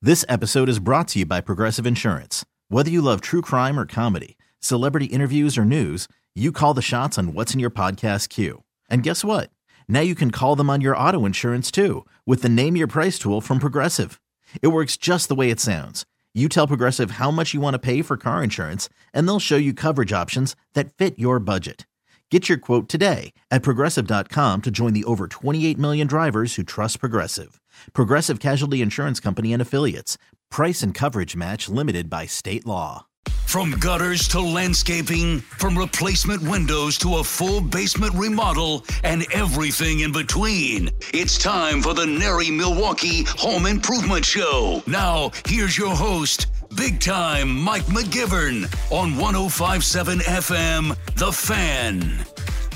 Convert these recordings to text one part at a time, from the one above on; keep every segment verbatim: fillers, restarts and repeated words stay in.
This episode is brought to you by Progressive Insurance. Whether you love true crime or comedy, celebrity interviews or news, you call the shots on what's in your podcast queue. And guess what? Now you can call them on your auto insurance too with the Name Your Price tool from Progressive. It works just the way it sounds. You tell Progressive how much you want to pay for car insurance, and they'll show you coverage options that fit your budget. Get your quote today at Progressive dot com to join the over twenty-eight million drivers who trust Progressive. Progressive Casualty Insurance Company and Affiliates. Price and coverage match limited by state law. From gutters to landscaping, from replacement windows to a full basement remodel, and everything in between. It's time for the Nary Milwaukee Home Improvement Show. Now, here's your host, Big Time Mike McGivern on one oh five point seven F M, The Fan.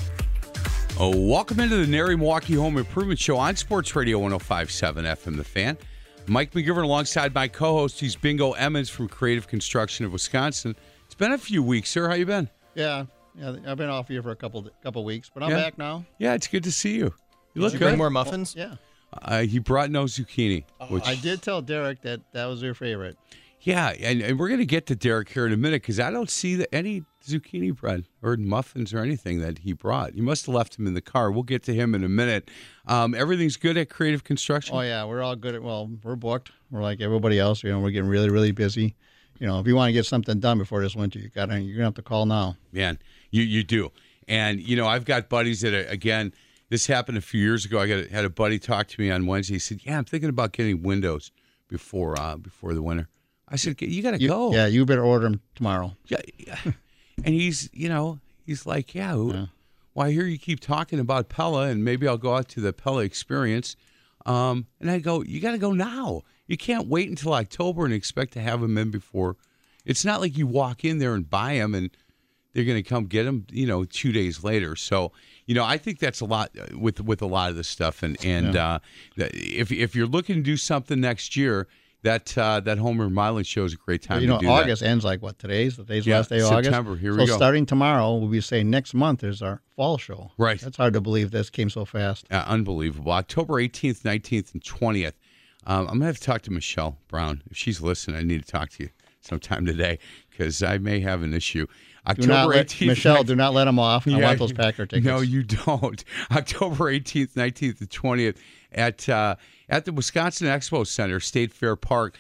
Oh, welcome into the Nary Milwaukee Home Improvement Show on Sports Radio one oh five point seven F M, The Fan. Mike McGivern alongside my co-host, he's Bingo Emmons from Creative Construction of Wisconsin. It's been a few weeks, sir. How you been? Yeah, yeah. I've been off here for a couple couple weeks, but I'm yeah. back now. Yeah, it's good to see you. You Did look you good. bring more muffins? Oh, yeah. Uh, he brought no zucchini. Which, I did tell Derek that that was your favorite. Yeah, and, and we're going to get to Derek here in a minute because I don't see the, any zucchini bread or muffins or anything that he brought. You must have left him in the car. We'll get to him in a minute. Um, everything's good at Creative Construction? Oh, yeah. We're all good. At, well, we're booked. We're like everybody else. You know, we're getting really, really busy. You know, if you want to get something done before this winter, you got you're going to have to call now. Man, you, you do. And, you know, I've got buddies that, are, again, this happened a few years ago. I got had a buddy talk to me on Wednesday. He said, yeah, I'm thinking about getting windows before uh, before the winter. I said, you got to go. Yeah, you better order them tomorrow. Yeah, yeah. And he's, you know, he's like, yeah, yeah. Well, I hear you keep talking about Pella, and maybe I'll go out to the Pella experience. Um, and I go, you got to go now. You can't wait until October and expect to have them in before. It's not like you walk in there and buy them, and they're going to come get them, you know, two days later. So, you know, I think that's a lot with with a lot of this stuff. And and yeah. uh, if if you're looking to do something next year, That uh, that home remodeling show is a great time you know, to do August that. ends like what, today's? Today's the yeah, last day of September. August? Here so we go. starting tomorrow, we'll be saying next month is our fall show. Right. That's hard to believe this came so fast. Uh, unbelievable. October eighteenth, nineteenth, and twentieth. Um, I'm going to have to talk to Michelle Brown. If she's listening, I need to talk to you sometime today because I may have an issue. October do not let, eighteenth. Michelle, nineteenth, do not let them off. I yeah, want those Packer tickets. No, you don't. October eighteenth, nineteenth, and twentieth at uh, at the Wisconsin Expo Center, State Fair Park.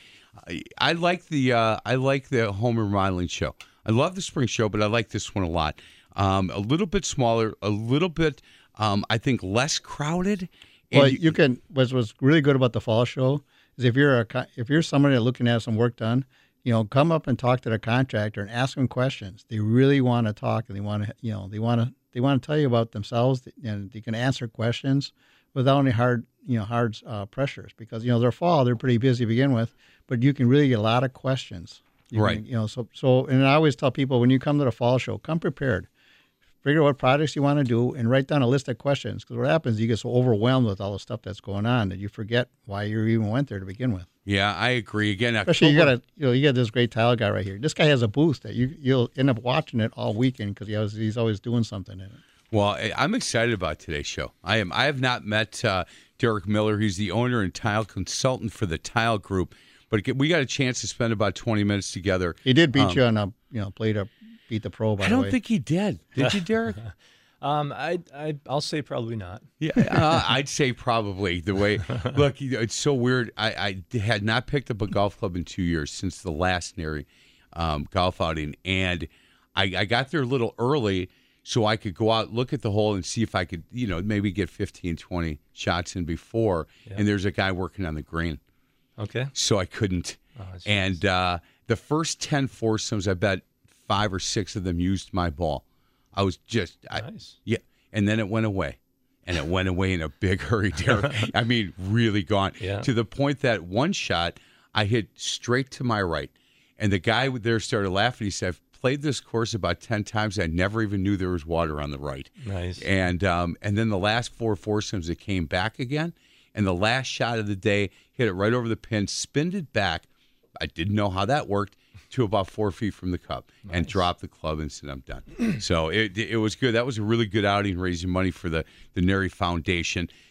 I like the uh, I like the home remodeling show. I love the spring show, but I like this one a lot. Um, a little bit smaller, a little bit, um, I think, less crowded. Well, you, you can. What's what's really good about the fall show is if you're a if you're somebody looking to have some work done, you know, come up and talk to the contractor and ask them questions. They really want to talk, and they want to, you know, they want to they want to tell you about themselves, and they can answer questions without any hard, you know, hard uh, pressures because you know their fall they're pretty busy to begin with. But you can really get a lot of questions. You right. Can, you know, so so and I always tell people when you come to the fall show, come prepared. Figure out what projects you want to do and write down a list of questions. Because what happens, you get so overwhelmed with all the stuff that's going on that you forget why you even went there to begin with. Yeah, I agree. Again, especially October, you got a you know you got this great tile guy right here. This guy has a booth that you you'll end up watching it all weekend because he has, he's always doing something in it. Well, I'm excited about today's show. I am. I have not met uh, Derek Miller. He's the owner and tile consultant for the Tile Group. But we got a chance to spend about twenty minutes together. He did beat um, you on a you know play to beat the pro. By I the don't way. think he did. Did you, Derek? um, I I I'll say probably not. Yeah, uh, I'd say probably. The way look, it's so weird. I, I had not picked up a golf club in two years since the last Nary um, golf outing, and I, I got there a little early so I could go out, look at the hole, and see if I could, you know, maybe get fifteen, twenty shots in before. Yeah. And there's a guy working on the green. Okay. So I couldn't. Oh, and uh, the first ten foursomes, I bet five or six of them used my ball. I was just, I, nice. Yeah. And then it went away. And it went away in a big hurry, Derek. I mean, really gone. Yeah. To the point that one shot, I hit straight to my right. And the guy there started laughing. He said, I've played this course about ten times. I never even knew there was water on the right. Nice. And um, and then the last four foursomes, it came back again. And the last shot of the day, hit it right over the pin, spinned it back. I didn't know how that worked. To about four feet from the cup. Nice. And dropped the club and said, I'm done. So it it was good. That was a really good outing, raising money for the, the Nary Foundation.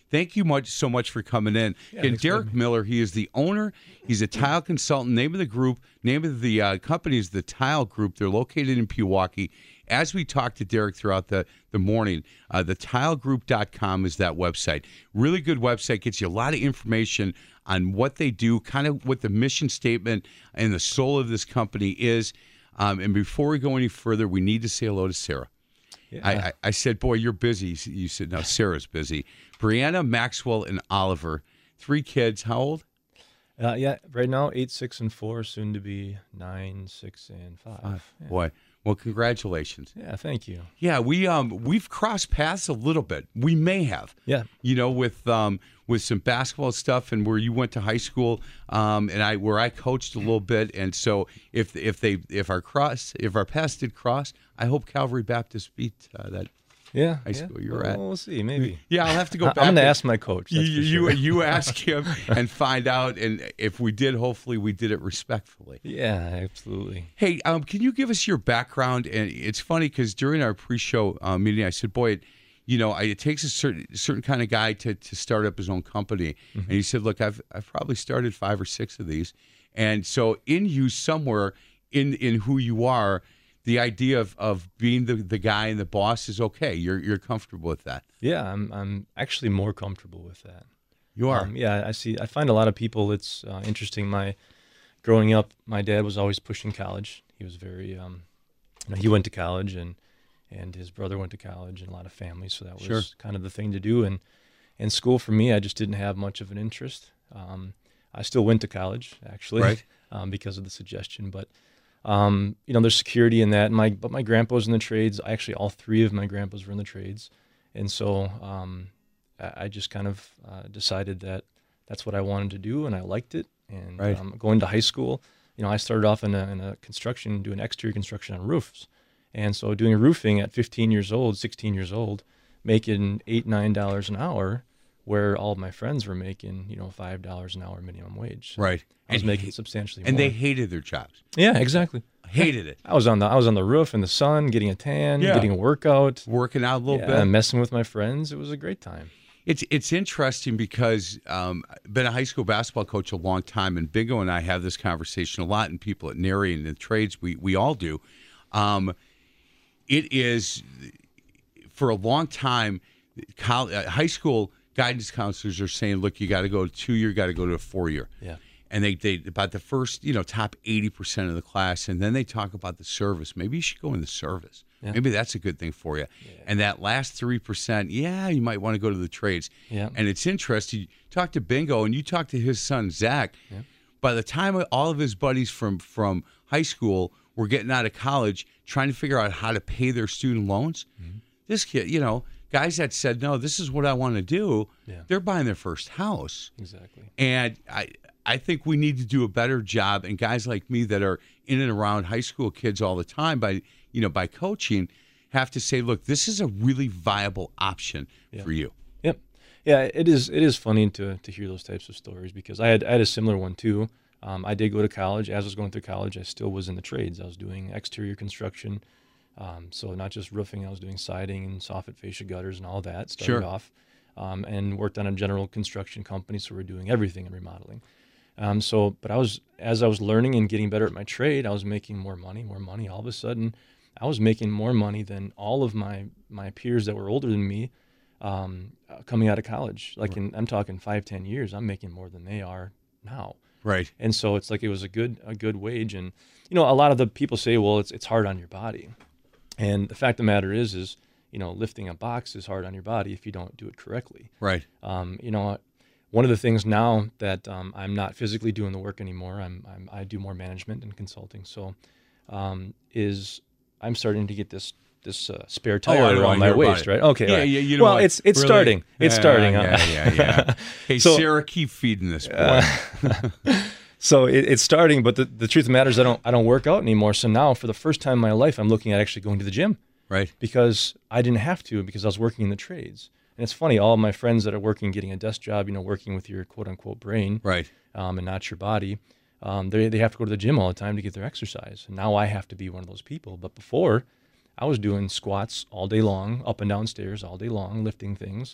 thank you much so much for coming in. Yeah, and thanks for Derek having me. Miller, he is the owner. He's a tile consultant. Name of the group, name of the uh, company is the Tile Group. They're located in Pewaukee. As we talked to Derek throughout the, the morning, uh, the tile group dot com is that website. Really good website. Gets you a lot of information on what they do, kind of what the mission statement and the soul of this company is. Um, and before we go any further, we need to say hello to Sarah. Yeah. I, I, I said, boy, you're busy. You said, no, Sarah's busy. Brianna, Maxwell, and Oliver. Three kids. How old? Uh, yeah, right now, eight, six, and four, soon to be nine, six, and five. Five. Yeah. Boy, well, congratulations. Yeah, thank you. Yeah, we um we've crossed paths a little bit. We may have. Yeah. You know, with um with some basketball stuff and where you went to high school, um and I where I coached a little bit, and so if if they if our cross if our paths did cross, I hope Calvary Baptist beat uh, that. Yeah. High yeah. school you were well, at. We'll see, maybe. Yeah, I'll have to go I- back. I'm going to and- ask my coach. You That's for you, sure. you ask him and find out, and if we did, hopefully we did it respectfully. Yeah, absolutely. Hey, um, can you give us your background? And it's funny because during our pre-show uh, meeting, I said, "Boy, it, you know, I, it takes a certain certain kind of guy to, to start up his own company." Mm-hmm. And he said, "Look, I've I've probably started five or six of these, and so in you somewhere in in who you are, the idea of, of being the, the guy and the boss is okay. You're you're comfortable with that. Yeah, I'm I'm actually more comfortable with that. You are. Um, yeah, I see. I find a lot of people. It's uh, interesting. My growing up, my dad was always pushing college. He was very, um, you know, he went to college, and and his brother went to college, and a lot of families. So that was Sure. kind of the thing to do. And and school for me, I just didn't have much of an interest. Um, I still went to college actually, Right. um, because of the suggestion, but. Um, you know, there's security in that. My but my grandpa was in the trades. Actually, all three of my grandpas were in the trades, and so um, I, I just kind of uh, decided that that's what I wanted to do, and I liked it. And Right. um, going to high school, you know, I started off in a, in a construction, doing exterior construction on roofs, and so doing roofing at fifteen years old, sixteen years old, making eight nine dollars an hour, where all of my friends were making, you know, five dollars an hour minimum wage. So Right. I was And making he- substantially And more. they hated their jobs. yeah, exactly. Hated it. I was on the I was on the roof in the sun, getting a tan, Yeah. getting a workout, Working out a little yeah, bit. messing with my friends. It was a great time. It's it's interesting because um, I've been a high school basketball coach a long time, and Bingo and I have this conversation a lot, and people at Nary and the trades, we, we all do. Um, it is, for a long time, college, uh, high school guidance counselors are saying, look, you got to go to two-year, you got to go to a four-year. Yeah. And they, they about the first, you know, top eighty percent of the class, and then they talk about the service. Maybe you should go in the service. Yeah. Maybe that's a good thing for you. And that last three percent, yeah, you might want to go to the trades. Yeah. And it's interesting. You talk to Bingo, and you talk to his son Zach. Yeah. By the time all of his buddies from from high school were getting out of college, trying to figure out how to pay their student loans, Mm-hmm. this kid, you know, guys that said, no, this is what I want to do, Yeah. they're buying their first house. Exactly. And I I think we need to do a better job. And guys like me that are in and around high school kids all the time by you know by coaching have to say, look, this is a really viable option Yeah. for you. Yep. Yeah, it is. It is funny to to hear those types of stories because I had I had a similar one too. Um, I did go to college. As I was going through college, I still was in the trades. I was doing exterior construction, um, so not just roofing. I was doing siding and soffit fascia gutters and all that. Started Sure. off, um, and worked on a general construction company. So we're doing everything in remodeling. Um, so, but I was as I was learning and getting better at my trade, I was making more money, more money. All of a sudden, I was making more money than all of my my peers that were older than me. Um, uh, coming out of college, like in, I'm talking five, ten years, I'm making more than they are now. Right. And so it's like it was a good a good wage. And you know, a lot of the people say, well, it's it's hard on your body. And the fact of the matter is, is you know, lifting a box is hard on your body if you don't do it correctly. Right. Um, you know, one of the things now that um, I'm not physically doing the work anymore, I'm, I'm I do more management and consulting. So, um, is I'm starting to get this this uh, spare tire Oh, I don't around wanna my hear about waist, it. right? Okay. Yeah, right. yeah, you know well, what? it's it's Really? starting. It's Yeah, starting. huh? Yeah, yeah, yeah. Hey, So- Sarah, keep feeding this boy. So it, it's starting, but the, the truth of the matter is I don't I don't work out anymore. So now for the first time in my life, I'm looking at actually going to the gym right. because I didn't have to because I was working in the trades. And it's funny, all of my friends that are working, getting a desk job, you know, working with your quote unquote brain, Right. um, and not your body, um, they they have to go to the gym all the time to get their exercise. And now I have to be one of those people. But before, I was doing squats all day long, up and down stairs all day long, lifting things.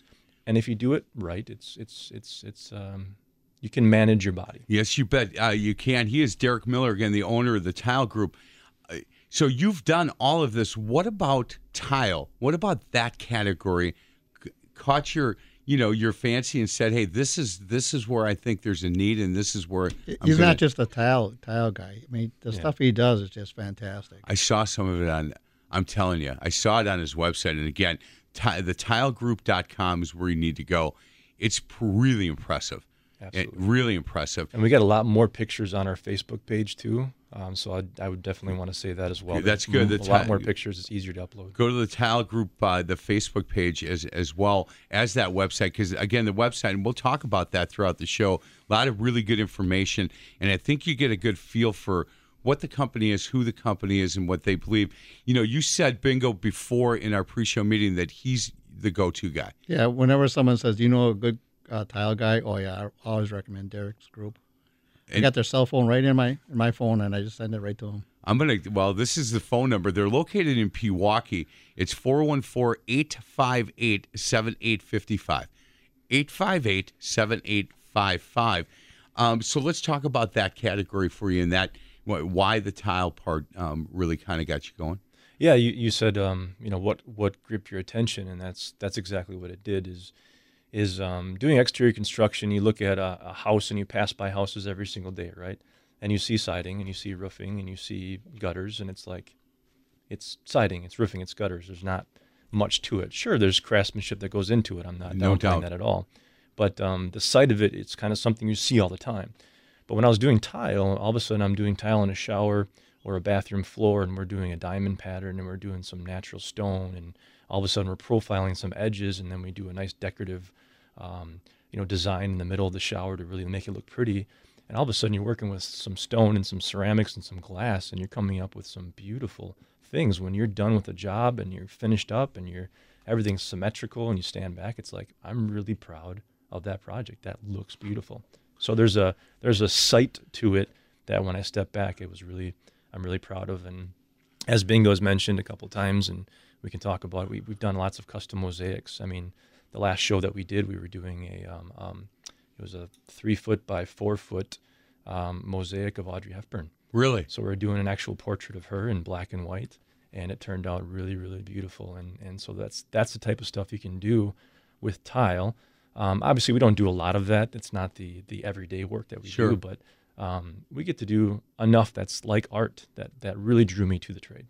And if you do it right, it's it's it's it's um, you can manage your body. Yes, you bet uh, you can. He is Derek Miller, again, the owner of the Tile Group. Uh, so you've done all of this. What about tile? What about that category? C- caught your, you know, your fancy and said, "Hey, this is this is where I think there's a need, and this is where I'm He's gonna... not just a tile tile guy. I mean, the Yeah. stuff he does is just fantastic. I saw some of it on. I'm telling you, I saw it on his website, and again, t- the tile group dot com is where you need to go. It's p- really impressive. Absolutely. It, really impressive. And we got a lot more pictures on our Facebook page too. Um, so I, I would definitely want to say that as well. That's good. A The lot ti- more pictures. It's easier to upload. Go to the Tile Group, uh, the Facebook page, as as well as that website. Because again, the website, and we'll talk about that throughout the show. A lot of really good information, and I think you get a good feel for what the company is, who the company is, and what they believe. You know, you said Bingo before in our pre-show meeting that he's the go-to guy. Yeah, whenever someone says, "Do you know a good uh, tile guy?" Oh yeah, I always recommend Derek's group. I And- got their cell phone right in my in my phone, and I just send it right to them. I'm going to, well, this is the phone number. They're located in Pewaukee. It's four one four, eight five eight, seven eight five five. eight five eight, seven eight five five. Um, so let's talk about that category for you and that, wh- why the tile part um, really kind of got you going. Yeah, you, you said um, you know what what gripped your attention, and that's that's exactly what it did. Is is um, doing exterior construction. You look at a, a house and you pass by houses every single day, right? And you see siding and you see roofing and you see gutters, and it's like it's siding, it's roofing, it's gutters. There's not much to it. Sure, there's craftsmanship that goes into it. I'm not No downplaying doubt. that at all. But um, the sight of it, it's kind of something you see all the time. But when I was doing tile, all of a sudden I'm doing tile in a shower or a bathroom floor, and we're doing a diamond pattern, and we're doing some natural stone, and all of a sudden we're profiling some edges, and then we do a nice decorative, um, you know, design in the middle of the shower to really make it look pretty. And all of a sudden you're working with some stone and some ceramics and some glass, and you're coming up with some beautiful things. When you're done with the job and you're finished up and you're everything's symmetrical and you stand back, it's like, I'm really proud of that project. That looks beautiful. So there's a there's a sight to it that when I step back, it was really I'm really proud of. And as Bingo's mentioned a couple times, and we can talk about it, we, we've done lots of custom mosaics. I mean, the last show that we did, we were doing a um, um, it was a three foot by four foot um, mosaic of Audrey Hepburn. Really? So we're doing an actual portrait of her in black and white, and it turned out really, really beautiful. And and so that's that's the type of stuff you can do with tile. Um, obviously, we don't do a lot of that. It's not the the everyday work that we Sure. do, but um, we get to do enough that's like art that that really drew me to the trade.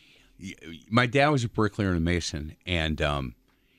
My dad was a bricklayer and a mason, and um,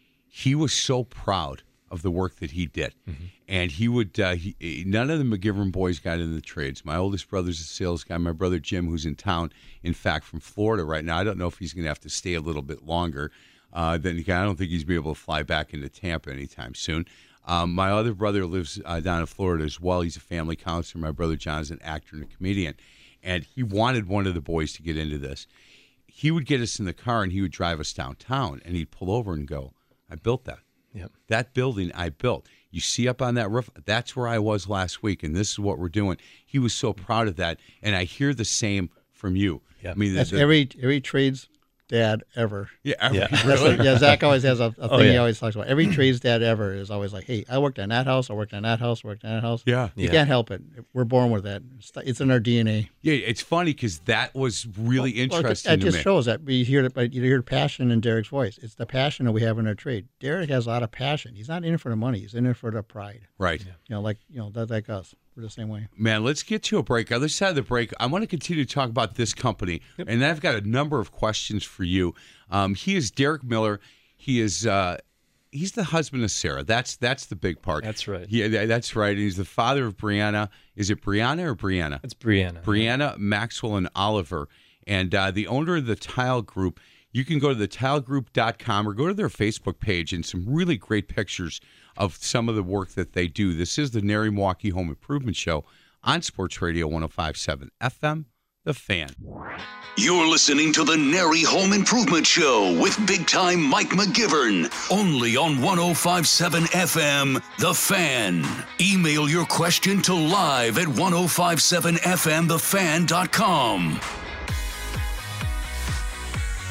he was so proud of the work that he did. Mm-hmm. And he would, uh, he, none of the McGivern boys got into the trades. My oldest brother's a sales guy. My brother Jim, who's in town, in fact, from Florida right now. I don't know if he's going to have to stay a little bit longer. Uh, then again, I don't think he's going to be able to fly back into Tampa anytime soon. Um, my other brother lives uh, down in Florida as well. He's a family counselor. My brother John is an actor and a comedian. And he wanted one of the boys to get into this. He would get us in the car and he would drive us downtown, and he'd pull over and go, I built that. Yep. That building I built. You see up on that roof, that's where I was last week, and this is what we're doing. He was so proud of that, and I hear the same from you. Yeah. I mean, the- That's the- every every trades dad ever. yeah, every- Yeah. That's what, yeah, Zach always has a, a thing Oh, he yeah. always talks about. Every trades dad ever is always like, "Hey, I worked on that house. I worked on that house. Worked on that house." yeah. You Yeah. can't help it. We're born with that. It's, it's in our D N A. Yeah, it's funny because that was really Well, interesting That to just me. shows that we hear it, but you hear passion in Derek's voice. It's the passion that we have in our trade. Derek has a lot of passion. He's not in it for the money. He's in it for the pride. Right. You know, like you know, that's like us. We're the same way. Man, let's get to a break. Other side of the break, I want to continue to talk about this company, and I've got a number of questions for you. Um, he is Derek Miller. He is uh, he's the husband of Sarah. That's that's the big part. That's right. Yeah, that's right. He's the father of Brianna. Is it Brianna or Brianna? It's Brianna. Brianna, Maxwell, and Oliver, and uh, the owner of the Tile Group. You can go to the tile group dot com or go to their Facebook page, and some really great pictures of some of the work that they do. This is the Nary Milwaukee Home Improvement Show on Sports Radio one oh five point seven F M, The Fan. You're listening to the Nary Home Improvement Show with big time Mike McGivern. Only on one oh five point seven F M, The Fan. Email your question to live at ten fifty-seven F M the fan dot com.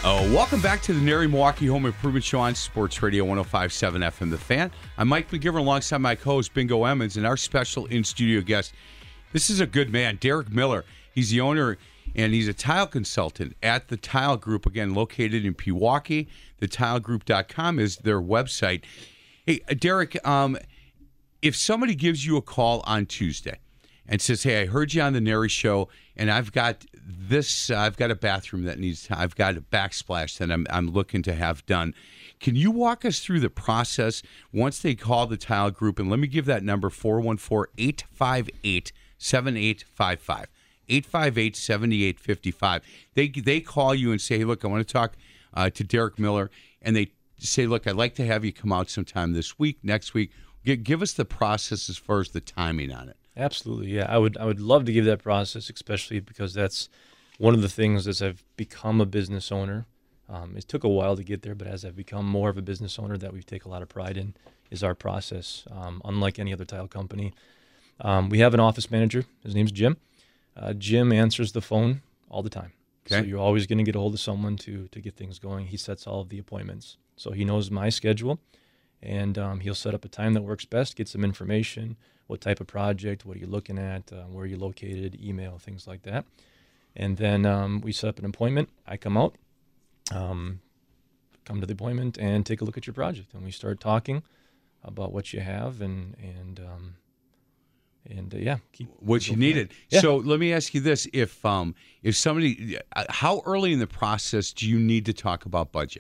Oh, welcome back to the Nary Milwaukee Home Improvement Show on Sports Radio one oh five point seven F M The Fan. I'm Mike McGivern alongside my co-host Bingo Emmons and our special in-studio guest. This is a good man, Derek Miller. He's the owner and he's a tile consultant at the Tile Group, again, located in Pewaukee. the tile group dot com is their website. Hey, Derek, um, if somebody gives you a call on Tuesday and says, hey, I heard you on the Nary Show, and I've got this, uh, I've got a bathroom that needs, I've got a backsplash that I'm, I'm looking to have done. Can you walk us through the process once they call the Tile Group? And let me give that number, four one four, eight five eight, seven eight five five. eight five eight, seven eight five five. They they call you and say, hey, look, I want to talk uh, to Derek Miller. And they say, look, I'd like to have you come out sometime this week, next week. G- give us the process as far as the timing on it. Absolutely, yeah. I would I would love to give that process, especially because that's one of the things as I've become a business owner. Um, it took a while to get there, but as I've become more of a business owner that we take a lot of pride in is our process. Um, unlike any other tile company, um, we have an office manager. His name's Jim. Uh, Jim answers the phone all the time. Okay. So you're always going to get a hold of someone to to get things going. He sets all of the appointments. So he knows my schedule, and um, he'll set up a time that works best, get some information, what type of project, what are you looking at, uh, where are you located, email, things like that. And then um, we set up an appointment. I come out, um, come to the appointment, and take a look at your project. And we start talking about what you have and, and um, And uh, yeah, keep what you needed. Yeah. So let me ask you this: if um, if somebody, uh, how early in the process do you need to talk about budget?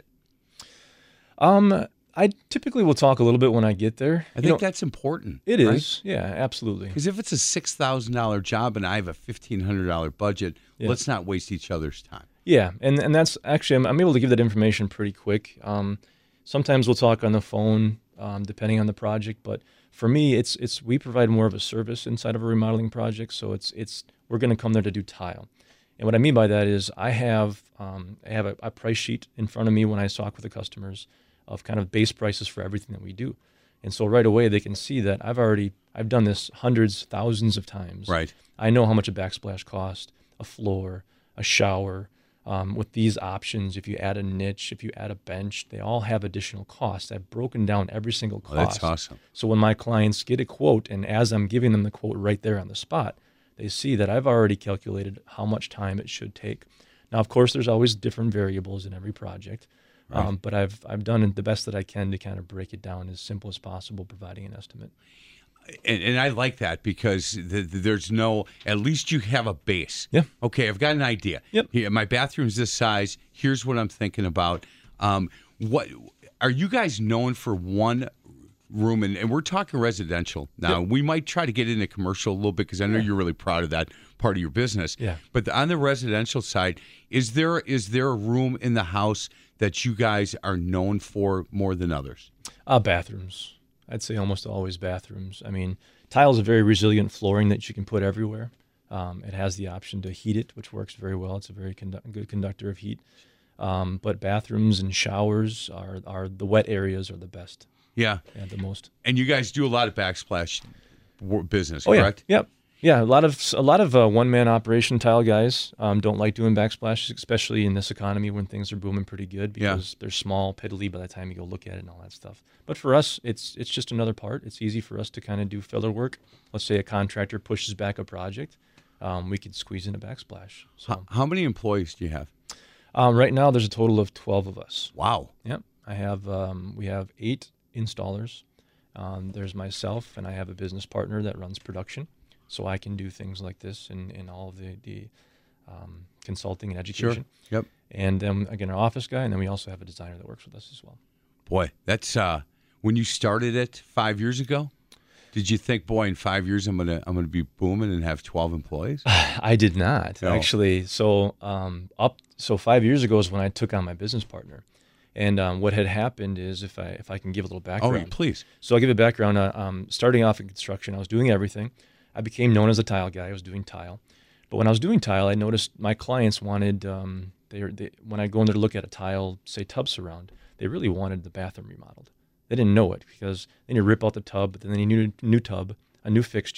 Um, I typically will talk a little bit when I get there. I You think know, that's important. it right? is. Yeah, absolutely. Because if it's a six thousand dollar job and I have a fifteen hundred dollar budget, Yeah. let's not waste each other's time. Yeah, and and that's actually I'm, I'm able to give that information pretty quick. Um, sometimes we'll talk on the phone, um, depending on the project. But for me, it's it's we provide more of a service inside of a remodeling project. So it's it's we're going to come there to do tile, and what I mean by that is I have um, I have a, a price sheet in front of me when I talk with the customers of kind of base prices for everything that we do, and so right away they can see that I've already I've done this hundreds, thousands of times. Right. I know how much a backsplash costs, a floor, a shower. Um, with these options, if you add a niche, if you add a bench, they all have additional costs. I've broken down every single Oh, cost. that's awesome. So when my clients get a quote, and as I'm giving them the quote right there on the spot, they see that I've already calculated how much time it should take. Now, of course, there's always different variables in every project, Right. um, but I've I've done the best that I can to kind of break it down as simple as possible, providing an estimate. And, and I like that because the, the, there's no, at least you have a base. Yeah. Okay, I've got an idea. Yep. Here, my bathroom's this size. Here's what I'm thinking about. Um, what are you guys known for one room? And, and we're talking residential now. Yep. We might try to get into commercial a little bit because I know you're really proud of that part of your business. Yeah. But on the residential side, is there is there a room in the house that you guys are known for more than others? Uh, bathrooms. I'd say almost always bathrooms. I mean, tile is a very resilient flooring that you can put everywhere. Um, it has the option to heat it, which works very well. It's a very condu- good conductor of heat. Um, but bathrooms and showers are, are the wet areas are the best. Yeah. Yeah, the most. And you guys do a lot of backsplash wor- business, Oh yeah, correct? yep, yeah. A lot of a lot of uh, one man operation tile guys um, don't like doing backsplashes, especially in this economy when things are booming pretty good Yeah. because they're small, piddly by the time you go look at it and all that stuff. But for us, it's it's just another part. It's easy for us to kind of do filler work. Let's say a contractor pushes back a project, um, we could squeeze in a backsplash. So How, how many employees do you have? um, right now, there's a total of twelve of us. Wow. Yep, I have um, we have eight installers. Um, there's myself, and I have a business partner that runs production, so I can do things like this in, in all of the, the um, consulting and education. Yep. And then, again, our office guy, and then we also have a designer that works with us as well. Boy, that's uh, when you started it five years ago. Did you think, boy, in five years I'm gonna I'm gonna be booming and have twelve employees? I did not, No. actually. So um, up so five years ago is when I took on my business partner. And um, what had happened is, if I if I can give a little Oh, background. please. So I'll give a background. Uh, um, starting off in construction, I was doing everything. I became known as a tile guy. I was doing tile. But when I was doing tile, I noticed my clients wanted, um, they, they when I go in there to look at a tile, say tub surround, they really wanted the bathroom remodeled. They didn't know it because then you rip out the tub, but then you need a new tub, a new fixture,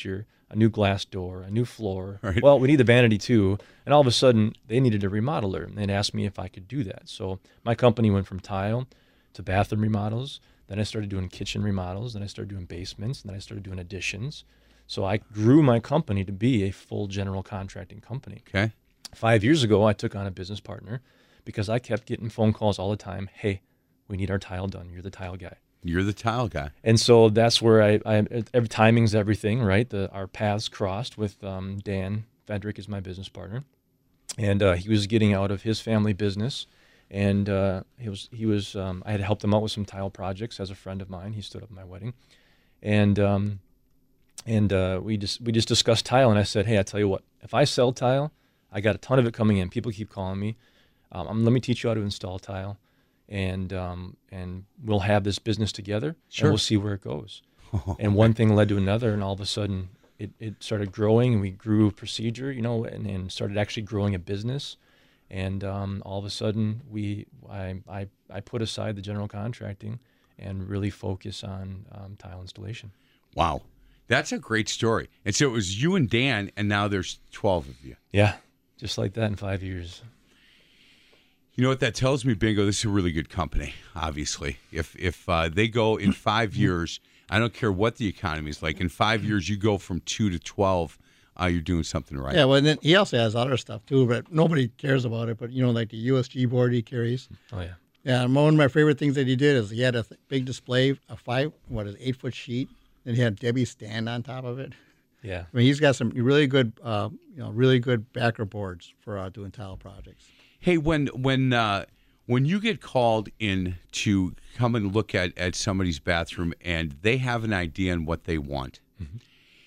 a new glass door, a new floor. Right. Well, we need the vanity too. And all of a sudden, they needed a remodeler, and they'd asked me if I could do that. So my company went from tile to bathroom remodels. Then I started doing kitchen remodels. Then I started doing basements. And then I started doing additions. So I grew my company to be a full general contracting company. Okay. Five years ago, I took on a business partner because I kept getting phone calls all the time. Hey, we need our tile done. You're the tile guy. You're the tile guy. And so that's where I, I every timing's everything, right? The, our paths crossed with um, Dan Fedrick is my business partner, and uh, he was getting out of his family business, and uh, he was he was um, I had helped him out with some tile projects as a friend of mine. He stood up at my wedding, and um, and uh, we just we just discussed tile, and I said, hey, I tell you what, if I sell tile, I got a ton of it coming in. People keep calling me. Um, let me teach you how to install tile. And um, and we'll have this business together, Sure. and we'll see where it goes. And one thing led to another, and all of a sudden it, it started growing, and we grew a procedure, you know, and, and started actually growing a business. And um, all of a sudden we I, I I put aside the general contracting and really focus on um, tile installation. Wow. That's a great story. And so it was you and Dan, and now there's twelve of you. Yeah, just like that in five years. You know what that tells me, Bingo? This is a really good company, obviously. If if uh, they go in five years, I don't care what the economy is like, in five years you go from two to twelve, uh, you're doing something right. Yeah, well, and then he also has other stuff too, but nobody cares about it. But, you know, like the U S G board he carries. Oh, yeah. Yeah, and one of my favorite things that he did is he had a th- big display, a five, what is it, eight-foot sheet, and he had Debbie stand on top of it. Yeah. I mean, he's got some really good, uh, you know, really good backer boards for uh, doing tile projects. Hey, when when uh, when you get called in to come and look at, at somebody's bathroom and they have an idea on what they want, mm-hmm.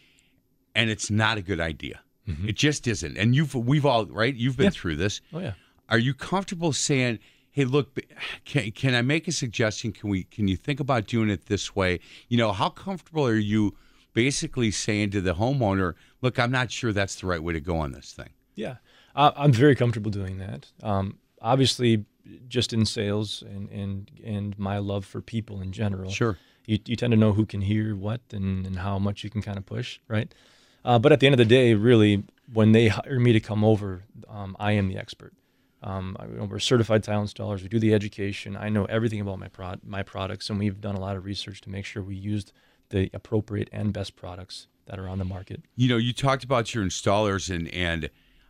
and it's not a good idea, mm-hmm. it just isn't. And you've we've all right, you've been yeah. through this. Oh yeah. Are you comfortable saying, "Hey, look, can can I make a suggestion? Can we can you think about doing it this way?" You know, how comfortable are you basically saying to the homeowner, "Look, I'm not sure that's the right way to go on this thing." Yeah. Uh, I'm very comfortable doing that. Um, obviously, just in sales and, and and my love for people in general. Sure. You, you tend to know who can hear what and, and how much you can kind of push, right? Uh, but at the end of the day, really, when they hire me to come over, um, I am the expert. Um, I, you know, we're certified tile installers. We do the education. I know everything about my pro- my products, and we've done a lot of research to make sure we used the appropriate and best products that are on the market. You know, you talked about your installers and and.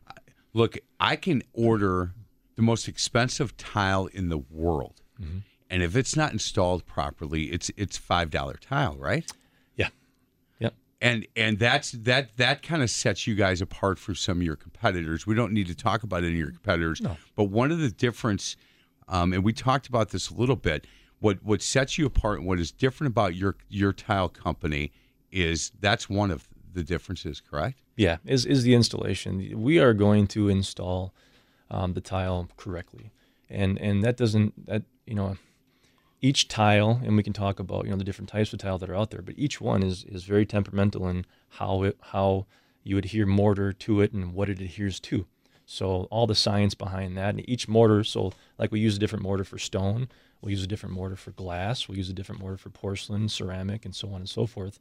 Look, I can order the most expensive tile in the world, mm-hmm. and if it's not installed properly, it's it's five dollar tile, right? Yeah, yep. And and that's that that kind of sets you guys apart from some of your competitors. We don't need to talk about any of your competitors, no. but one of the difference, um, and we talked about this a little bit. What what sets you apart and what is different about your your tile company is that's one of the differences, correct? Yeah, is is the installation. We are going to install um, the tile correctly, and and that doesn't that you know each tile, and we can talk about you know the different types of tile that are out there, but each one is is very temperamental in how it how you adhere mortar to it and what it adheres to. So all the science behind that, and each mortar. So like we use a different mortar for stone, we'll use a different mortar for glass, we'll use a different mortar for porcelain, ceramic, and so on and so forth.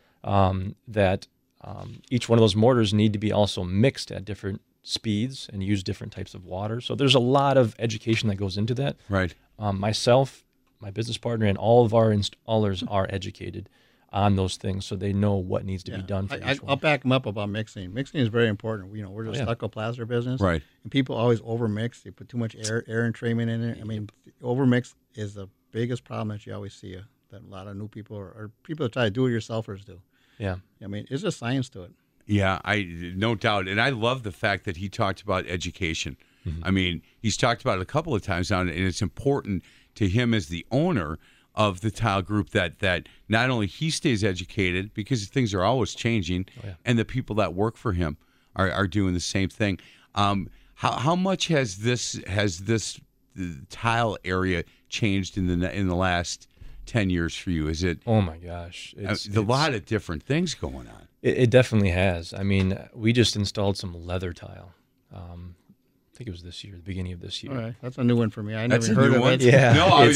Um, that Um, each one of those mortars need to be also mixed at different speeds and use different types of water. So there's a lot of education that goes into that. Right. Um, myself, my business partner, and all of our installers are educated on those things, so they know what needs to Yeah. be done for I, each I, one. I'll back them up about mixing. Mixing is very important. You know, we're just Oh, yeah. stucco plaster business, Right. and people always overmix. They put too much air, air entrainment in it. I mean, overmix is the biggest problem that you always see. Uh, that a lot of new people or, or people that try to do it yourselfers do. Yeah. I mean, it's just science to it. Yeah, I no doubt, and I love the fact that he talked about education. Mm-hmm. I mean, he's talked about it a couple of times now, and it's important to him as the owner of the tile group that that not only he stays educated because things are always changing, oh, yeah. and the people that work for him are, are doing the same thing. Um, how how much has this has this tile area changed in the in the last ten years for you? Is it? Oh my gosh, it's, it's a lot of different things going on. It, it definitely has. I mean, we just installed some leather tile. Um, I think it was this year, the beginning of this year. All right, that's a new one for me. I That's never a heard new of one? it. Yeah. No, I, It's- I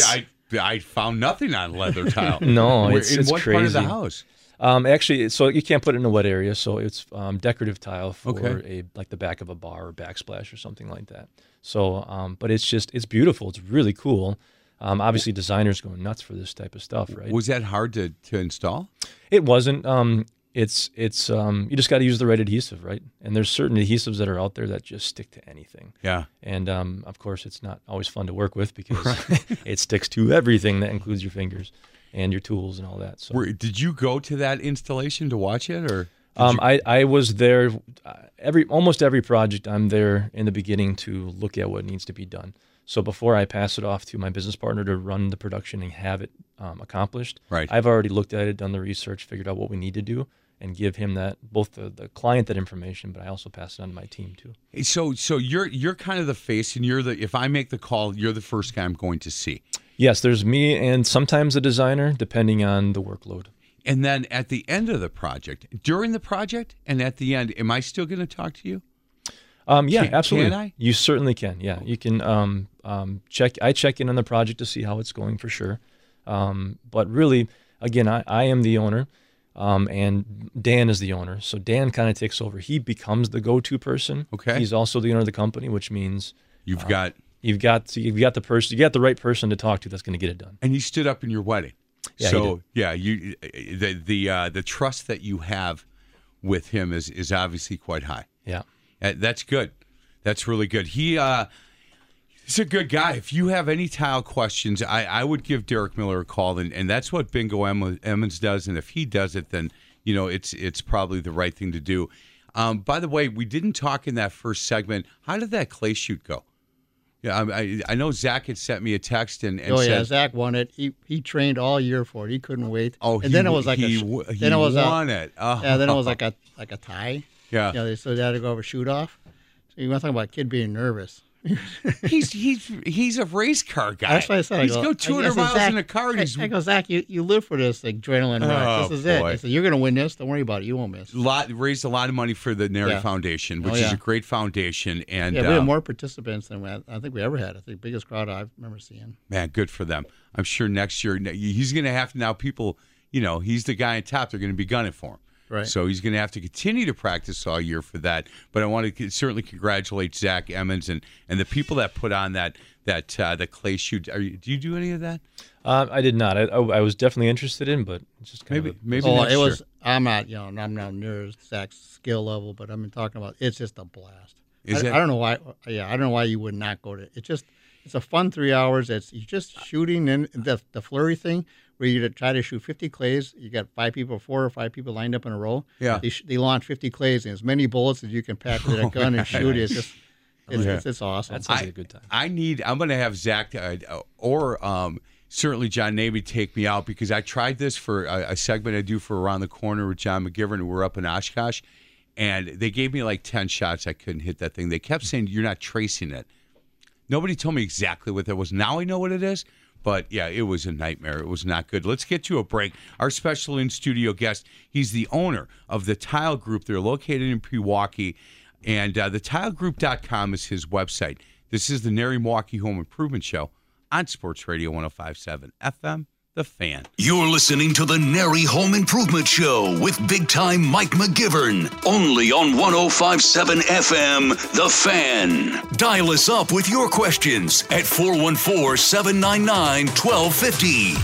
I found nothing on leather tile. No, Where- it's, in it's what crazy. part of the house? Um, actually, so you can't put it in a wet area, so it's um, decorative tile for Okay. a like the back of a bar or backsplash or something like that. So, um, but it's just it's beautiful. It's really cool. Um, obviously, designers go nuts for this type of stuff, right? Was that hard to, to install? It wasn't. Um, it's it's um, you just got to use the right adhesive, right? And there's certain adhesives that are out there that just stick to anything. Yeah. And um, of course, it's not always fun to work with because it sticks to everything. That includes your fingers and your tools and all that. So, Were, did you go to that installation to watch it, or? did um, you- I I was there uh, every almost every project. I'm there in the beginning to look at what needs to be done. So before I pass it off to my business partner to run the production and have it um, accomplished, Right. I've already looked at it, done the research, figured out what we need to do, and give him that both the, the client that information, but I also pass it on to my team too. So, so you're you're kind of the face, and you're the. If I make the call, you're the first guy I'm going to see. Yes, there's me and sometimes a designer, depending on the workload. And then at the end of the project, during the project, and at the end, am I still going to talk to you? Um, yeah, Can- absolutely. can I? You certainly can. Yeah, you can um, um, check. I check in on the project to see how it's going for sure. Um, but really, again, I, I am the owner, um, and Dan is the owner. So Dan kind of takes over. He becomes the go-to person. Okay. He's also the owner of the company, which means You've got, you've got you've got the person, you got the right person to talk to that's going to get it done. and he stood up in your wedding. Yeah, he so did. yeah, you the the uh, the trust that you have with him is is obviously quite high. Yeah. Uh, That's good. That's really good. He uh, he's a good guy. If you have any tile questions, I, I would give Derek Miller a call, and, and that's what Bingo Em- Emmons does. And if he does it, then you know it's it's probably the right thing to do. Um, by the way, we didn't talk in that first segment. How did that clay shoot go? Yeah, I, I, I know Zach had sent me a text and, and Oh said, yeah, Zach won it. He he trained all year for it. He couldn't wait. "Oh, and he, then it was like he, a sh- w- he then it was won a, it." Oh. Yeah, then it was like a like a tie. Yeah. You know, so they had to go over shoot off. So you want to talk about a kid being nervous? he's he's he's a race car guy. That's what I said. I He's go, go I- two I hundred said, miles Zach, in a car. And I, he's I go, Zach, you, you live for this adrenaline rush. Oh, this is it. boy. I said, you're going to win this. Don't worry about it. You won't miss. lot raised a lot of money for the Nary Yeah. Foundation, which Oh, is yeah. a great foundation. And Yeah, we had uh, more participants than we had, I think we ever had. I think biggest crowd I remember seeing. man, good for them. I'm sure next year he's going to have to now. People, you know, he's the guy on top. They're going to be gunning for him. Right. So he's going to have to continue to practice all year for that. But I want to certainly congratulate Zach Emmons and, and the people that put on that that uh, the clay shoot. Are you, do you do any of that? Uh, I did not. I, I, I was definitely interested in, but it's just kind Maybe of a, maybe Oh, next it was. year. I'm not, you know, I'm not near Zach's skill level, but I'm talking about. It's just a blast. Is I, it? I don't know why. Yeah, I don't know why you would not go to. It's just, it's a fun three hours. It's you're just shooting in the the flurry thing where you try to shoot fifty clays. You got five people, four or five people lined up in a row. Yeah. They, sh- they launch fifty clays and as many bullets as you can pack with that gun and shoot. It's just, it's, Yeah. it's, it's awesome. that sounds I- like a good time. I need. I'm going to have Zach uh, or um, certainly John Navy take me out because I tried this for a, a segment I do for Around the Corner with John McGivern. We're up in Oshkosh, and they gave me like ten shots. I couldn't hit that thing. They kept saying you're not tracing it. Nobody told me exactly what that was. Now I know what it is. But yeah, it was a nightmare. It was not good. Let's get to a break. Our special in studio guest, he's the owner of the Tile Group. They're located in Pewaukee, and uh, the tile group dot com is his website. This is the Nary Milwaukee Home Improvement Show on Sports Radio one oh five point seven F M, The Fan. You're listening to the Nary Home Improvement Show with big time Mike McGivern. Only on one oh five point seven F M, The Fan. Dial us up with your questions at four one four, seven nine nine, one two five zero.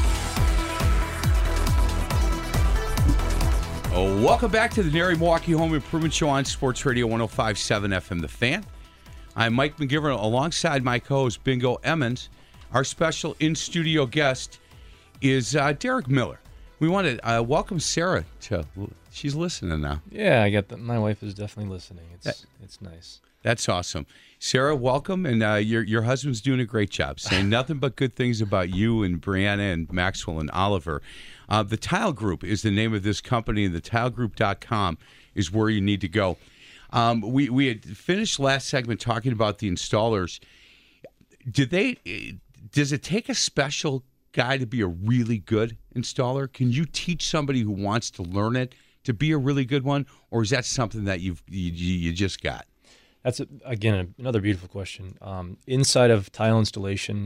Oh, welcome back to the Nary Milwaukee Home Improvement Show on Sports Radio one oh five point seven F M, The Fan. I'm Mike McGivern alongside my co-host Bingo Emmons. Our special in-studio guest is uh, Derek Miller. We want to uh, welcome Sarah to. She's listening now. Yeah, I get that. My wife is definitely listening. It's it's nice. That's awesome, Sarah. Welcome, and uh, your your husband's doing a great job, saying nothing but good things about you and Brianna and Maxwell and Oliver. Uh, the Tile Group is the name of this company, and the tile group dot com is where you need to go. Um, we we had finished last segment talking about the installers. Did they? Does it take a special guy to be a really good installer? Can you teach somebody who wants to learn it to be a really good one, or is that something that you've you, you just got? That's a, again another beautiful question. Um, inside of tile installation,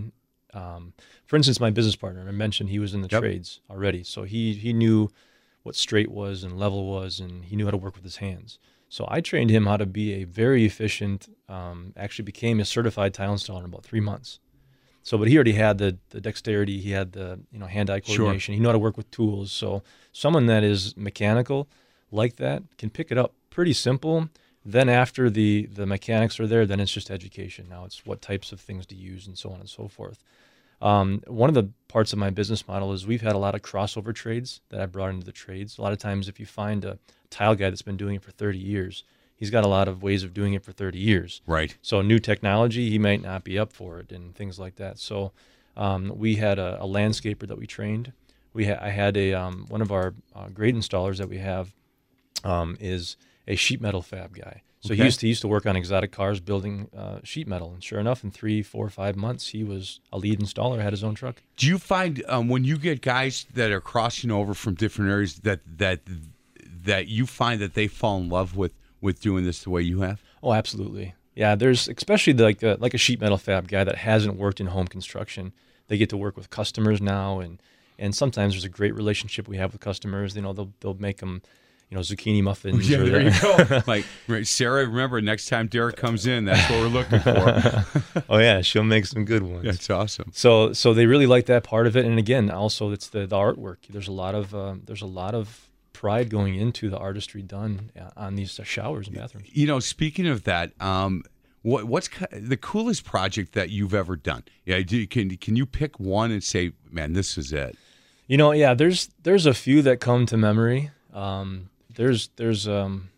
Um, for instance, my business partner, I mentioned he was in the Yep. trades already. So he, he knew what straight was and level was, and he knew how to work with his hands. So I trained him how to be a very efficient, um, actually became a certified tile installer in about three months. So, but he already had the, the dexterity, he had the, you know, hand-eye Sure. coordination, he knew how to work with tools. So someone that is mechanical like that can pick it up pretty simple. Then after the, the mechanics are there, then it's just education. Now it's what types of things to use and so on and so forth. Um, one of the parts of my business model is we've had a lot of crossover trades that I brought into the trades. A lot of times if you find a tile guy that's been doing it for thirty years, he's got a lot of ways of doing it for thirty years. Right. So new technology, he might not be up for it and things like that. So um, we had a, a landscaper that we trained. We ha- I had a um, one of our uh, great installers that we have um, is a sheet metal fab guy. So Okay. he used to he used to work on exotic cars building uh, sheet metal, and sure enough, in three, four, five months, he was a lead installer, had his own truck. Do you find um, when you get guys that are crossing over from different areas that that that you find that they fall in love with with doing this the way you have? Oh, absolutely. Yeah, there's especially the, like a, like a sheet metal fab guy that hasn't worked in home construction. They get to work with customers now, and and sometimes there's a great relationship we have with customers. You know, they'll they'll make them, you know, zucchini muffins. Yeah, or there you they'll- go. Like right, Sarah, remember next time Derek comes in, that's what we're looking for. Oh yeah, she'll make some good ones. That's awesome. So so they really like that part of it, and again, also it's the, the artwork. There's a lot of um, there's a lot of pride going into the artistry done uh, on these uh, showers and bathrooms. You know, speaking of that, um, what what's ki- the coolest project that you've ever done? Yeah, do, can can you pick one and say, man, this is it? You know, yeah, there's there's a few that come to memory. Um, there's there's um,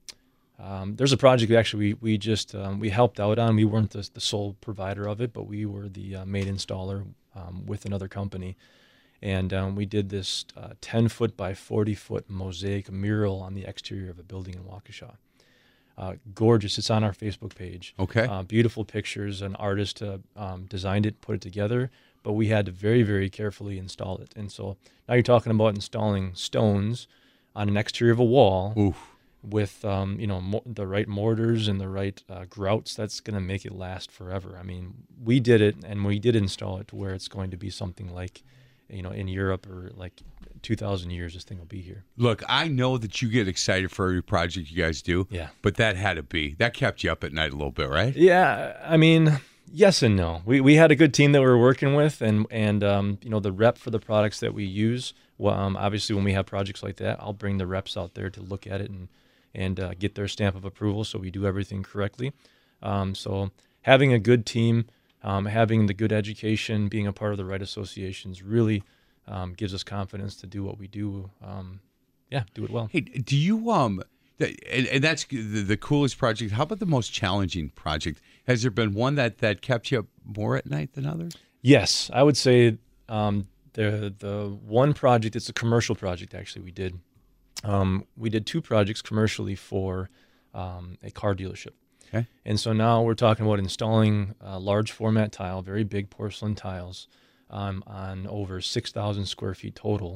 um, there's a project we actually we, we just um, we helped out on. We weren't the, the sole provider of it, but we were the uh, main installer um, with another company, and um, we did this uh, ten foot by forty foot mosaic mural on the exterior of a building in Waukesha. Uh, gorgeous. It's on our Facebook page. Okay. Uh, beautiful pictures. An artist uh, um, designed it, put it together, but we had to very, very carefully install it. And so now you're talking about installing stones on an exterior of a wall Oof. with, um, you know, mo- the right mortars and the right uh, grouts. That's going to make it last forever. I mean, we did it, and we did install it to where it's going to be something like, you know, in Europe or like two thousand years, this thing will be here. Look, I know that you get excited for every project you guys do. Yeah. But that had to be that kept you up at night a little bit, right? Yeah, I mean, yes and no. We we had a good team that we were working with, and and um, you know, the rep for the products that we use. Well, um, obviously, when we have projects like that, I'll bring the reps out there to look at it and and uh, get their stamp of approval, so we do everything correctly. Um, so having a good team, um, having the good education, being a part of the right associations, really um, gives us confidence to do what we do. Um, yeah, do it well. Hey, do you um, th- and, and that's the, the coolest project. How about the most challenging project? Has there been one that that kept you up more at night than others? Yes, I would say um, the the one project, it's a commercial project actually we did. Um, we did two projects commercially for um, a car dealership. Okay. And so now we're talking about installing uh, large format tile, very big porcelain tiles um, on over six thousand square feet total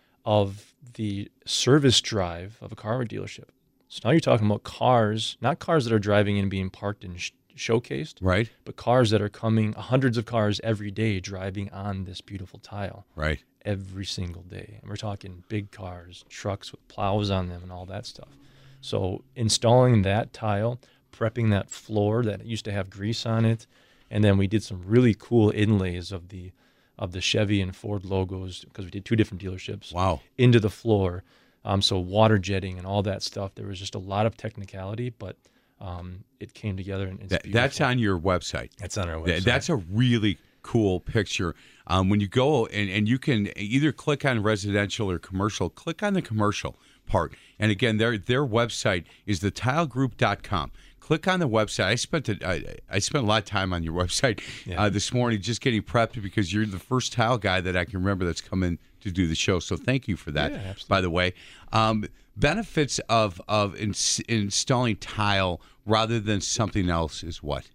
of the service drive of a car dealership. So now you're talking about cars, not cars that are driving in being parked and sh- showcased, Right. but cars that are coming, hundreds of cars every day driving on this beautiful tile Right. every single day. And we're talking big cars, trucks with plows on them and all that stuff. So installing that tile, prepping that floor that used to have grease on it, and then we did some really cool inlays of the of the Chevy and Ford logos, because we did two different dealerships, Wow. into the floor. Um, so water jetting and all that stuff. There was just a lot of technicality, but um, it came together and it's That, beautiful. that's on your website. That's on our Th- website. That's a really cool picture. Um, when you go and, and you can either click on residential or commercial, click on the commercial part. And again, their their website is the tile group dot com. Click on the website. I spent a, I, I spent a lot of time on your website Yeah. uh, this morning just getting prepped because you're the first tile guy that I can remember that's come in to do the show. So thank you for that, Yeah, absolutely. by the way. Um, benefits of, of ins- installing tile rather than something else is what?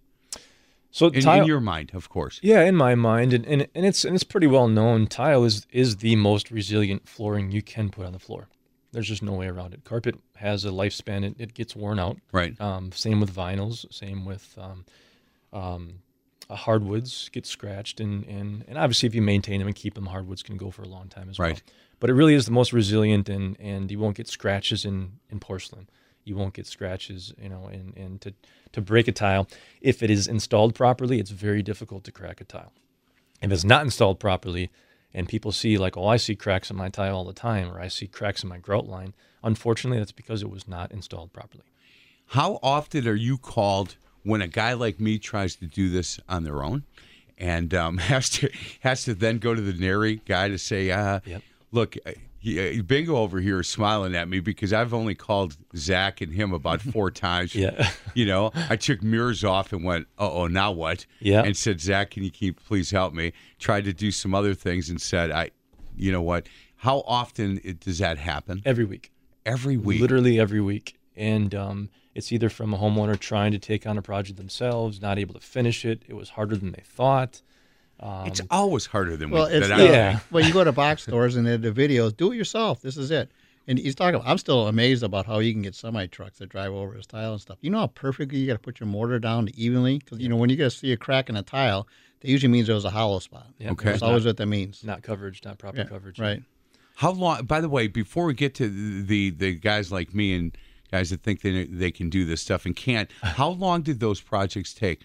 so In, tile, in your mind, of course. yeah, in my mind, and, and and it's and it's pretty well known. Tile is is the most resilient flooring you can put on the floor. There's just no way around it. Carpet has a lifespan; it, it gets worn out. Right. Um, same with vinyls. Same with um, um, hardwoods get scratched, and, and, and obviously if you maintain them and keep them, hardwoods can go for a long time as Right. well. But it really is the most resilient, and, and you won't get scratches in, in porcelain. You won't get scratches, you know, and, and to, to break a tile, if it is installed properly, it's very difficult to crack a tile. If it's not installed properly, and people see like, oh, I see cracks in my tile all the time, or I see cracks in my grout line, unfortunately, that's because it was not installed properly. How often are you called when a guy like me tries to do this on their own and um, has to has to then go to the nary guy to say, uh, Yep. look, he, uh, Bingo over here is smiling at me because I've only called Zach and him about four times. Yeah. You know, I took mirrors off and went, uh-oh, now what? Yeah. And said, Zach, can you keep, please help me? Tried to do some other things and said, I, you know what? How often it, does that happen? Every week. Every week. Literally every week. And um, it's either from a homeowner trying to take on a project themselves, not able to finish it. It was harder than they thought. Um, It's always harder than Well, we, it's than the, I Yeah. think. well, you go to box stores and they have the videos. Do it yourself. This is it. And he's talking. I'm still amazed about how you can get semi trucks that drive over his tile and stuff. You know how perfectly you got to put your mortar down evenly, because you know when you got to see a crack in a tile, that usually means there was a hollow spot. yeah, Okay. That's not, always what that means. not coverage, not proper Yeah, coverage. right. How long? By the way, before we get to the the guys like me and guys that think they they can do this stuff and can't, how long did those projects take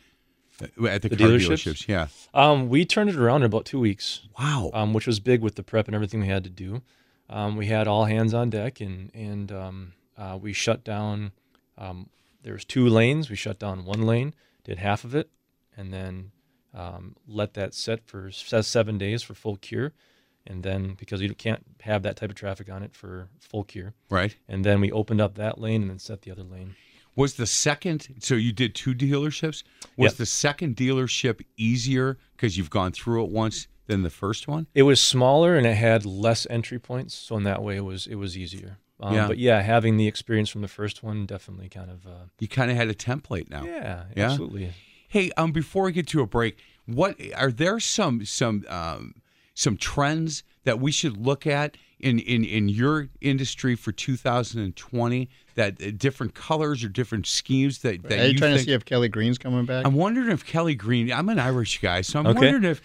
at the, The car dealerships? dealerships? Yeah. Um, we turned it around in about two weeks. Wow. Um, which was big with the prep and everything we had to do. Um, we had all hands on deck, and and um, uh, we shut down. Um, there was two lanes. We shut down one lane, did half of it, and then um, let that set for se- seven days for full cure, and then because you can't have that type of traffic on it for full cure, Right. and then we opened up that lane and then set the other lane. Was the second? So you did two dealerships. Was Yep. the second dealership easier because you've gone through it once than the first one? It was smaller and it had less entry points, so in that way it was it was easier. Um, Yeah. But yeah, having the experience from the first one definitely kind of uh, You kind of had a template now. yeah, Yeah? absolutely. Hey, um, before we get to a break, what are there some some um, some trends that we should look at in, in, in your industry for two thousand twenty? That uh, different colors or different schemes that, that Are you, you trying think? to see if Kelly Green's coming back? I'm wondering if Kelly Green. I'm an Irish guy, so I'm Okay. wondering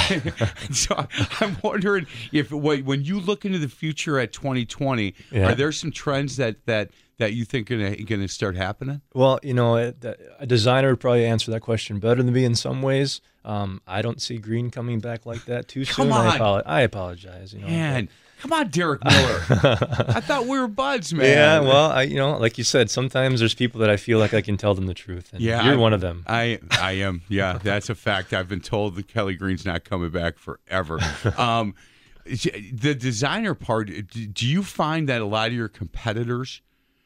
if. so I'm wondering if when you look into the future at twenty twenty, Yeah. are there some trends that that that you think are going to start happening? Well, you know, a, a designer would probably answer that question better than me in some ways. Um, I don't see green coming back like that too Come soon. I, on. apolo- I apologize. You know, Man, come on, Derek Miller. I thought we were buds, but- man. yeah. Well, I, you know, like you said, sometimes there's people that I feel like I can tell them the truth, and Yeah, you're I- one of them. I I am. Yeah, that's a fact. I've been told that Kelly Green's not coming back forever. Um, the designer part. Do you find that a lot of your competitors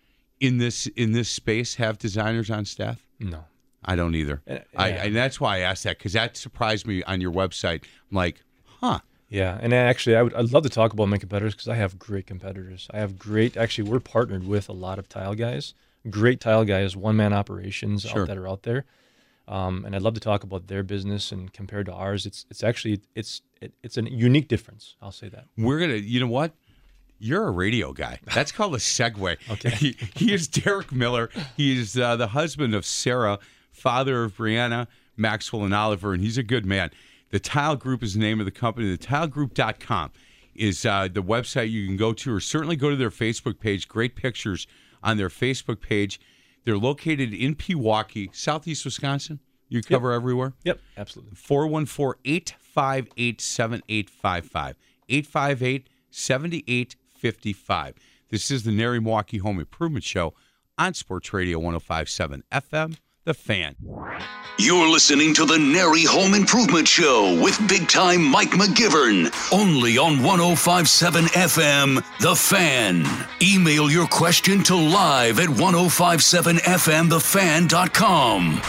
in this in this space have designers on staff? No. I don't either. Uh, I, yeah. and that's why I asked that, because that surprised me on your website. I'm like, huh. Yeah, and actually, I would, I'd love to talk about my competitors because I have great competitors. I have great. Actually, we're partnered with a lot of tile guys, great tile guys, one man operations Sure. out that are out there, um, and I'd love to talk about their business and compared to ours. It's it's actually it's it, it's a unique difference. I'll say that. We're gonna. You know what? You're a radio guy. That's called a segue. Okay. He, he is Derek Miller. He is uh, the husband of Sarah, father of Brianna, Maxwell, and Oliver, and he's a good man. The Tile Group is the name of the company. The tile group dot com is uh, the website you can go to, or certainly go to their Facebook page. Great pictures on their Facebook page. They're located in Pewaukee, southeast Wisconsin. You cover everywhere? Yep, absolutely. four one four, eight five eight, seven eight five five. eight five eight, seven eight five five. This is the Nary Milwaukee Home Improvement Show on Sports Radio one oh five point seven F M, The Fan. You're listening to the Nary Home Improvement Show with big-time Mike McGivern, only on one oh five point seven F M, The Fan. Email your question to live at ten fifty-seven f m the fan dot com.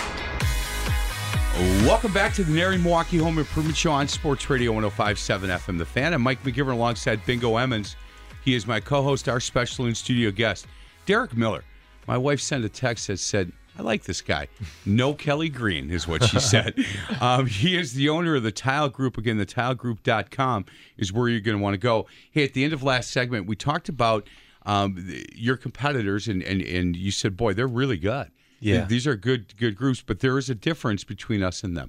Welcome back to the Nary Milwaukee Home Improvement Show on Sports Radio one oh five point seven F M, The Fan. I'm Mike McGivern alongside Bingo Emmons. He is my co-host, our special in-studio guest, Derek Miller. My wife sent a text that said, I like this guy. No Kelly Green is what she said. um, he is the owner of the Tile Group. Again, the tile group dot com is where you're going to want to go. Hey, at the end of last segment, we talked about um, your competitors, and, and, and you said, boy, they're really good. Yeah. These are good good groups, but there is a difference between us and them.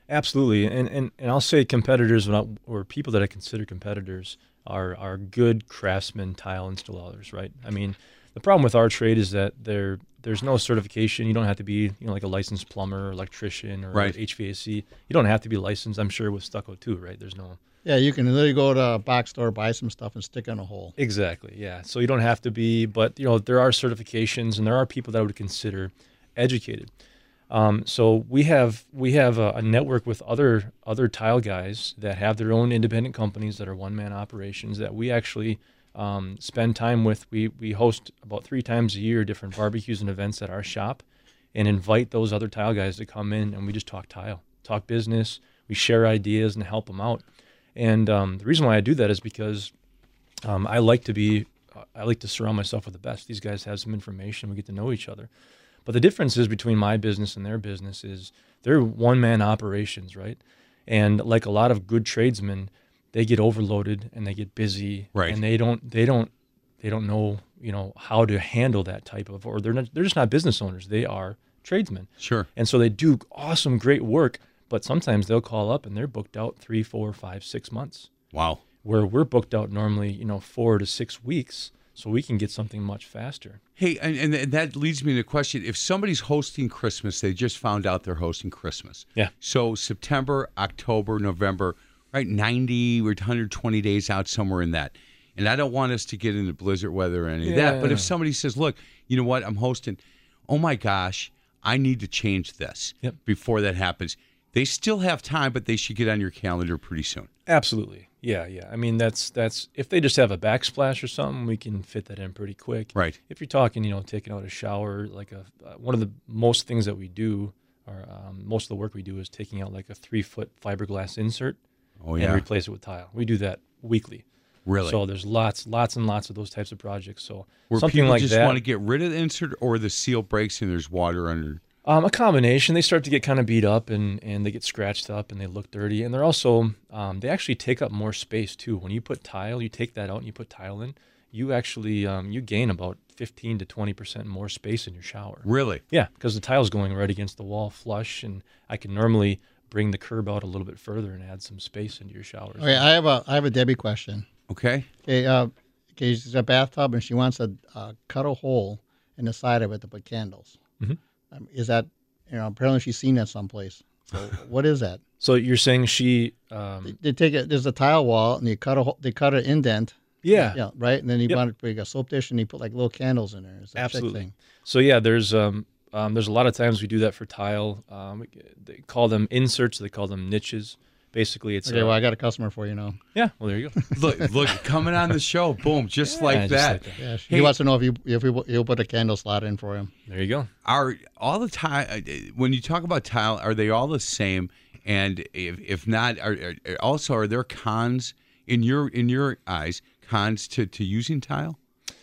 Absolutely, and and, and I'll say competitors or people that I consider competitors are are good craftsmen tile installers, right? I mean, the problem with our trade is that there there's no certification. You don't have to be, you know, like a licensed plumber or electrician or right. H V A C. You don't have to be licensed, I'm sure, with stucco too, right? There's no. Yeah, you can literally go to a box store, buy some stuff, and stick in a hole. Exactly, yeah. So you don't have to be, but, you know, there are certifications, and there are people that I would consider educated. Um, so we have we have a, a network with other other tile guys that have their own independent companies that are one-man operations that we actually um, spend time with. We we host about three times a year different barbecues and events at our shop and invite those other tile guys to come in, and we just talk tile, talk business. We share ideas and help them out. And um, the reason why I do that is because um, I like to be I like to surround myself with the best. These guys have some information. We get to know each other. But the difference is between my business and their business is they're one-man operations, right? And like a lot of good tradesmen, they get overloaded and they get busy, right? And they don't, they don't, they don't know, you know, how to handle that type of, or they're not, they're just not business owners. They are tradesmen, sure. And so they do awesome, great work, but sometimes they'll call up and they're booked out three, four, five, six months. Wow. Where we're booked out normally, you know, four to six weeks. So we can get something much faster. Hey, and, and that leads me to a question. If somebody's hosting Christmas, they just found out they're hosting Christmas. Yeah. So September, October, November, right, ninety or one hundred twenty days out, somewhere in that. And I don't want us to get into blizzard weather or any yeah. of that. But if somebody says, look, you know what, I'm hosting, oh my gosh, I need to change this yep. before that happens. They still have time, but they should get on your calendar pretty soon. Absolutely. Yeah, yeah. I mean, that's that's if they just have a backsplash or something, we can fit that in pretty quick. Right. If you're talking, you know, taking out a shower, like a uh, one of the most things that we do, or um, most of the work we do is taking out like a three foot fiberglass insert oh, yeah. and replace it with tile. We do that weekly. Really? So there's lots, lots and lots of those types of projects. So Where something people like just that. want to get rid of the insert, or the seal breaks and there's water under. Um, a combination. They start to get kind of beat up and, and they get scratched up and they look dirty. And they're also, um, they actually take up more space too. When you put tile, you take that out and you put tile in, you actually, um, you gain about fifteen to twenty percent more space in your shower. Really? Yeah, because the tile's going right against the wall flush, and I can normally bring the curb out a little bit further and add some space into your showers. Okay, I have a I have a Debbie question. Okay. Okay, uh, okay, she's a bathtub and she wants to uh, cut a hole in the side of it to put candles. Mm-hmm. Um, is that, you know, apparently she's seen that someplace. So what is that? So you're saying she? Um, They, they take it. There's a tile wall and you cut a hole- they cut an indent. yeah. Yeah, right. And then you Yep. want to put a soap dish and you put like little candles in there. It's a chick Absolutely. thing. So yeah, there's um, um, there's a lot of times we do that for tile. Um, they call them inserts. They call them niches. Basically, it's Okay, uh, well, I got a customer for you now. yeah. Well, there you go. Look, look, coming on the show, boom, just Yeah, like just that. like that. Yeah, she Hey. he wants to know if you if you, you'll put a candle slot in for him. There you go. Are all the tile? When you talk about tile, are they all the same? And if if not, are, are also are there cons in your in your eyes? Cons to, to using tile?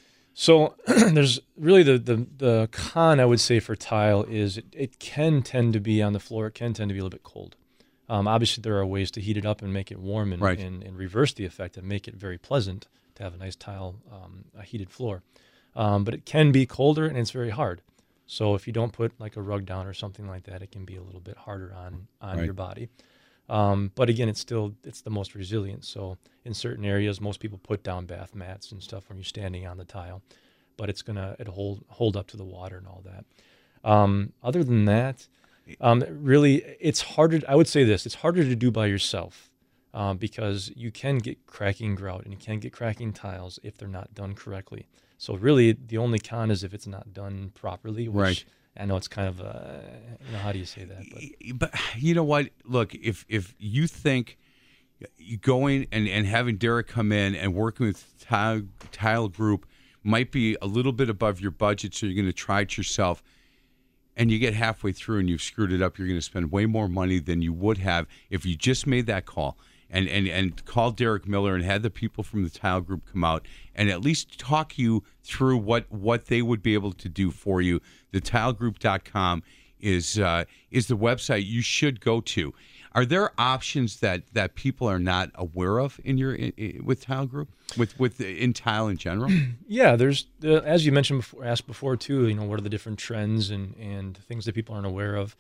So there's really the, the the con I would say for tile is it, it can tend to be on the floor. It can tend to be a little bit cold. Um, obviously, there are ways to heat it up and make it warm and, Right. and, and reverse the effect and make it very pleasant to have a nice tile, um, a heated floor. Um, but it can be colder and it's very hard. So if you don't put like a rug down or something like that, it can be a little bit harder on on Right. your body. Um, but again, it's still it's the most resilient. So in certain areas, most people put down bath mats and stuff when you're standing on the tile, but it's gonna it'll hold hold up to the water and all that. Um, other than that, um, really, it's harder. I would say this: it's harder to do by yourself um, because you can get cracking grout and you can get cracking tiles if they're not done correctly. So really, the only con is if it's not done properly. Which Right. I know it's kind of, uh, you know, how do you say that? But But you know what? Look, if if you think you going and, and having Derek come in and working with Tile, Tile Group might be a little bit above your budget, so you're going to try it yourself, and you get halfway through and you've screwed it up, you're going to spend way more money than you would have if you just made that call and, and, and called Derek Miller and had the people from the Tile Group come out and at least talk you through what, what they would be able to do for you. The tile group dot com is uh, is the website you should go to. Are there options that, that people are not aware of in your in, in, with Tile Group, with with in tile in general? yeah, there's uh, as you mentioned before, asked before too. You know, what are the different trends and, and things that people aren't aware of?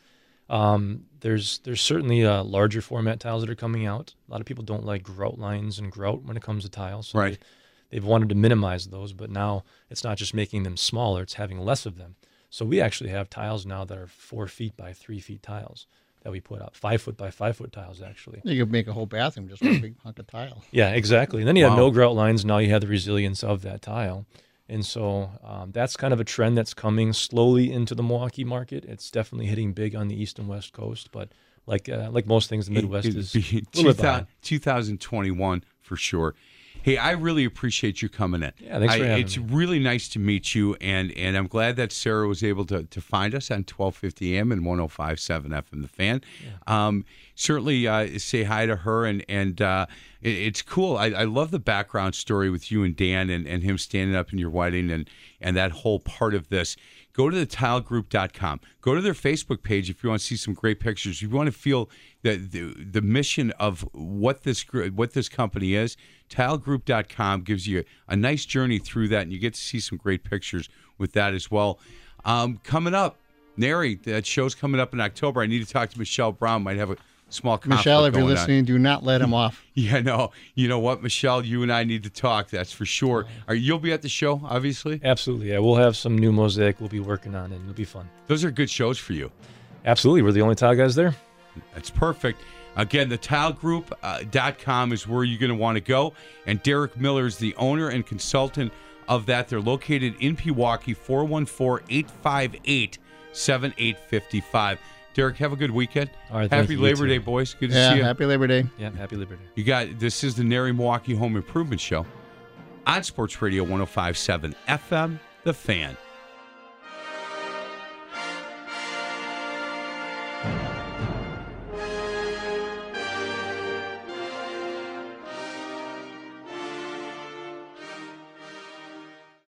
Um, there's there's certainly uh, larger format tiles that are coming out. A lot of people don't like grout lines and grout when it comes to tiles. So Right. They, they've wanted to minimize those, but now it's not just making them smaller, it's having less of them. So we actually have tiles now that are four feet by three feet tiles that we put up, five foot by five foot tiles actually. You could make a whole bathroom just with a big hunk of tile. Yeah, exactly. And then you have Wow. no grout lines. Now you have the resilience of that tile. And so um, that's kind of a trend that's coming slowly into the Milwaukee market. It's definitely hitting big on the east and west coast, but like uh, like most things, the Midwest It'd is be a little bit behind. two thousand twenty-one for sure. Hey, I really appreciate you coming in. Yeah, thanks for I, having it's me. really nice to meet you, and and I'm glad that Sarah was able to, to find us on twelve fifty A M and one oh five point seven F M, The Fan. Um, certainly uh, say hi to her, and and uh, it, it's cool. I, I love the background story with you and Dan, and, and him standing up in your wedding, and and that whole part of this. Go to the tile group dot com. Go to their Facebook page if you want to see some great pictures. If you want to feel the the, the mission of what this gr- what this company is, tile group dot com gives you a nice journey through that, and you get to see some great pictures with that as well. Um, coming up, Nary, that show's coming up in October. I need to talk to Michelle Brown. Might have a small conflict Michelle, if you're going on. listening, do not let him off. Yeah, no. You know what, Michelle? You and I need to talk. That's for sure. Are you'll be at the show, obviously? Absolutely. Yeah, we'll have some new mosaic we'll be working on, and it'll be fun. Those are good shows for you. Absolutely. We're the only tile guys there. That's perfect. Again, the tile group dot com is where you're going to want to go. And Derek Miller is the owner and consultant of that. They're located in Pewaukee, four one four, eight five eight, seven eight five five. Derek, have a good weekend. All right, thank Happy you. You Labor too. Day, boys. Good to Yeah, see you. happy Labor Day. Yeah, happy Liberty. You got this is the Nary Milwaukee Home Improvement Show on Sports Radio one oh five point seven F M, The Fan.